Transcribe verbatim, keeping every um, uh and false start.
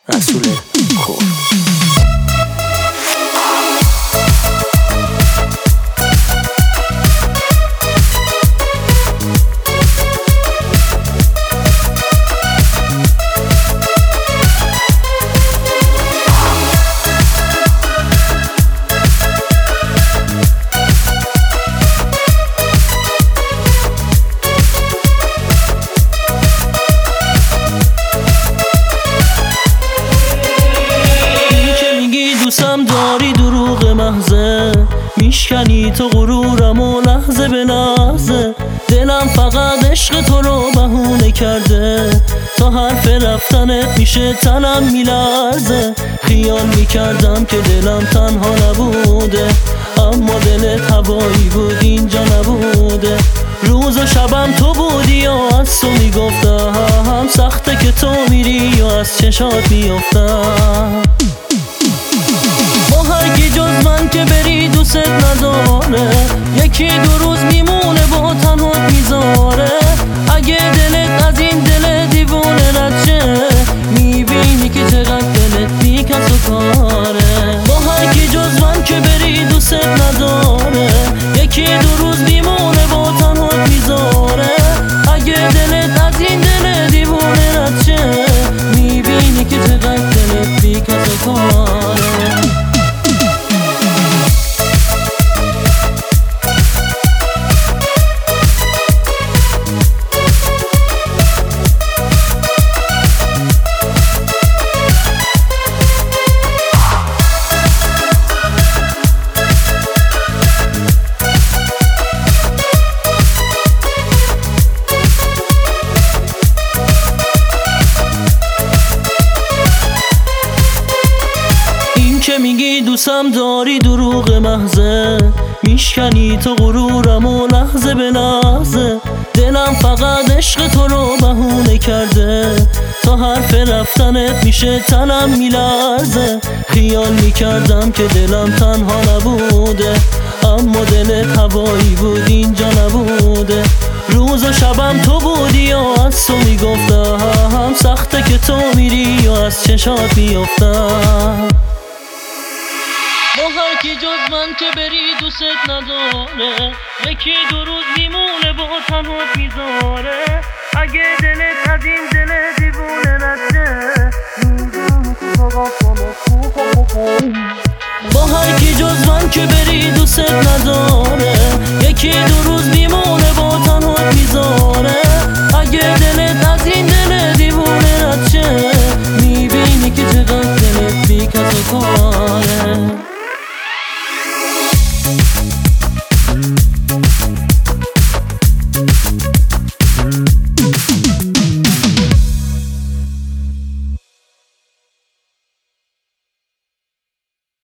رسول کور. دوستم داری دروغ محضه، میشکنی تو غرورم و لحظه به لحظه. دلم فقط عشق تو رو بهونه کرده، تا حرف رفتنت میشه تنم میلرزه. خیال میکردم که دلم تنها نبوده، اما دلت هوایی بود اینجا نبوده. روز و شبم تو بودی و از تو میگفتم سخته که تو میری و از چشات میافتم. هر کی جز من که بری دوست نداره، یکی دو روز میمونه با تنهات میذاره. اگه دلت از این دل دیوونه رد شه، میبینی که چقدر دلت بی کس و کاره. با هر کی جز من که بری دوست نداره، یکی دو روز میمونه با تنهات میذاره. اگه دلت از این دل دیوونه رد شه، میبینی که چقدر دلت بی کس و کاره. که میگی دوستم داری دروغ محضه، میشکنی تو غرورم و لحظه به لحظه. دلم فقط عشق تو رو بهونه کرده، تا حرف رفتنت میشه تنم میلرزه. خیال میکردم که دلم تنها نبوده، اما دلت هوایی بود اینجا نبوده. روز و شبم تو بودی و از تو میگفتم سخته که تو میری و از چشات میافتم. با هر کی جز من که بری دوست نداره، یکی دو روز میمونه با تنهات میذاره. اگه دلت از این دل دیوونه نشه، با هر کی جز من که بری دوست نداره، یکی دو روز